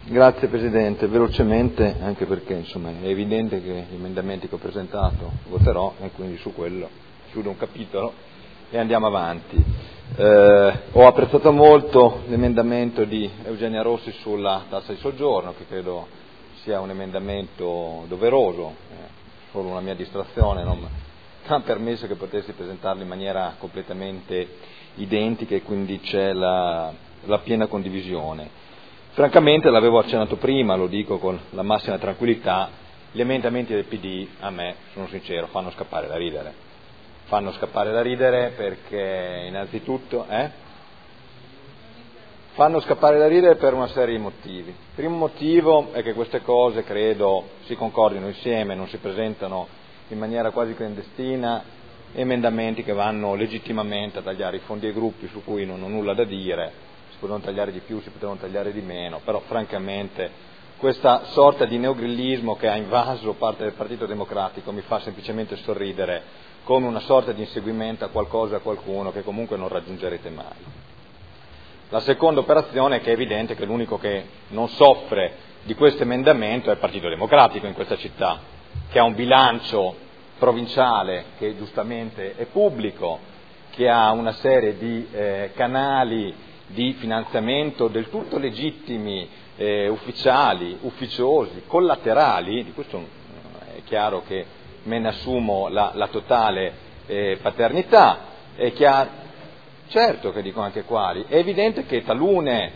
Grazie Presidente, velocemente, anche perché insomma è evidente che gli emendamenti che ho presentato voterò e quindi su quello chiudo un capitolo e andiamo avanti. Ho apprezzato molto l'emendamento di Eugenia Rossi sulla tassa di soggiorno, che credo sia un emendamento doveroso, solo una mia distrazione non ha permesso che potessi presentarlo in maniera completamente identica e quindi c'è la piena condivisione. Francamente, l'avevo accennato prima, lo dico con la massima tranquillità, gli emendamenti del PD a me, sono sincero, fanno scappare da ridere. Fanno scappare da ridere perché innanzitutto fanno scappare da ridere per una serie di motivi. Il primo motivo è che queste cose credo si concordino insieme, non si presentano in maniera quasi clandestina emendamenti che vanno legittimamente a tagliare i fondi ai gruppi su cui non ho nulla da dire. Si potevano tagliare di più, si potevano tagliare di meno, però francamente questa sorta di neogrillismo che ha invaso parte del Partito Democratico mi fa semplicemente sorridere come una sorta di inseguimento a qualcosa, a qualcuno che comunque non raggiungerete mai. La seconda operazione è che è evidente che l'unico che non soffre di questo emendamento è il Partito Democratico in questa città, che ha un bilancio provinciale che giustamente è pubblico, che ha una serie di canali di finanziamento del tutto legittimi, ufficiali, ufficiosi, collaterali, di questo è chiaro che me ne assumo la totale paternità, è chiaro, certo che dico anche quali, è evidente che taluni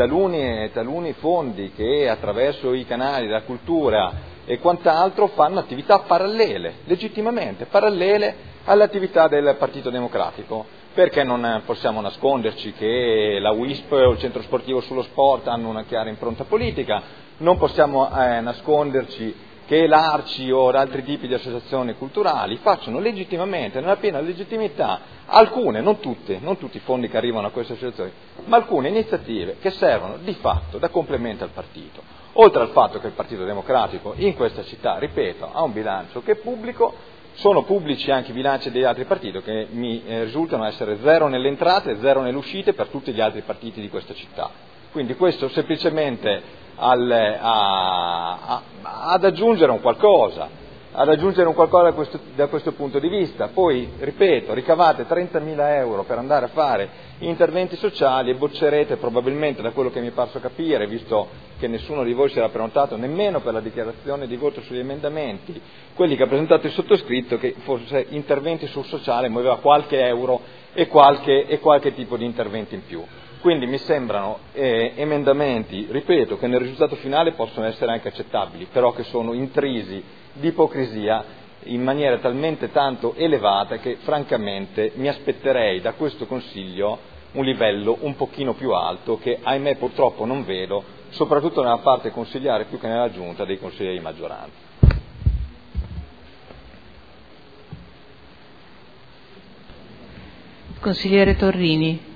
fondi che attraverso i canali della cultura e quant'altro fanno attività parallele, legittimamente parallele all'attività del Partito Democratico. Perché non possiamo nasconderci che la WISP o il Centro Sportivo sullo Sport hanno una chiara impronta politica, non possiamo nasconderci che l'Arci o altri tipi di associazioni culturali facciano legittimamente, nella piena legittimità, alcune, non tutti i fondi che arrivano a queste associazioni, ma alcune iniziative che servono di fatto da complemento al partito. Oltre al fatto che il Partito Democratico in questa città, ripeto, ha un bilancio che è pubblico, sono pubblici anche i bilanci degli altri partiti che mi risultano essere zero nelle entrate e zero nelle uscite per tutti gli altri partiti di questa città. Quindi questo semplicemente ad aggiungere un qualcosa da questo punto di vista. Poi, ripeto, ricavate 30.000 euro per andare a fare interventi sociali e boccerete probabilmente, da quello che mi è parso capire, visto che nessuno di voi si era prenotato nemmeno per la dichiarazione di voto sugli emendamenti, quelli che ha presentato il sottoscritto, che forse interventi sul sociale muoveva qualche euro e qualche tipo di intervento in più. Quindi mi sembrano emendamenti, ripeto, che nel risultato finale possono essere anche accettabili, però che sono intrisi di ipocrisia in maniera talmente tanto elevata che francamente mi aspetterei da questo Consiglio un livello un pochino più alto che ahimè purtroppo non vedo, soprattutto nella parte consigliare più che nella Giunta dei consiglieri di maggioranza. Consigliere Torrini.